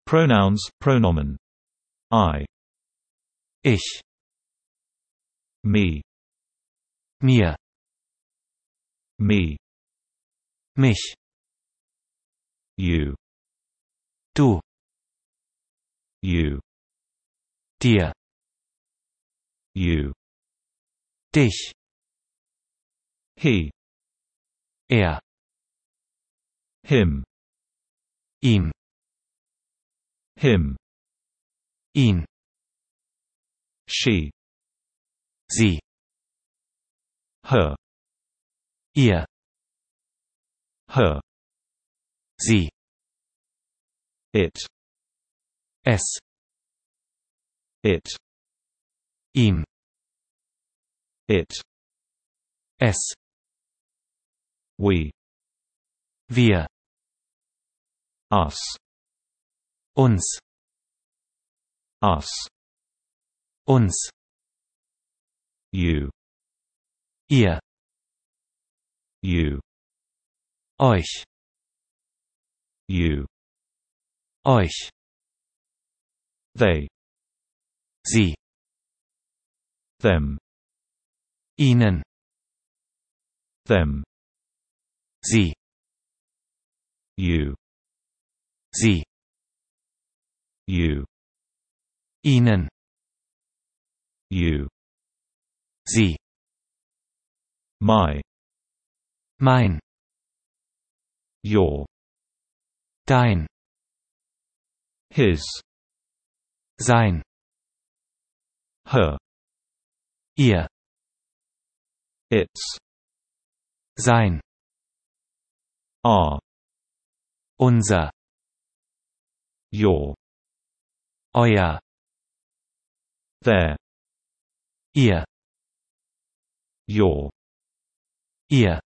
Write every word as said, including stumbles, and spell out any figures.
Pronouns, pronomen. I. Ich. Me. Mir. Me. Mich. You. Du. You. Dir. You. Dich. He. Er. Him. Ihm. Him. Ihn. She. Sie. Her. Ihr. Her. Sie. It. Es. It. Ihm. It. Es. We. Wir. Us. Uns. Us. Uns. You. Ihr. You. Euch. You. Euch. They. Sie. Them. Ihnen. Them. Sie. You. Sie. You. Ihnen. You. Sie. My. Mein. Your. Dein. His. Sein. Her. Ihr. Its. Sein. Our. Unser. Your. Euer. Their. Ihr. Your. Ihr.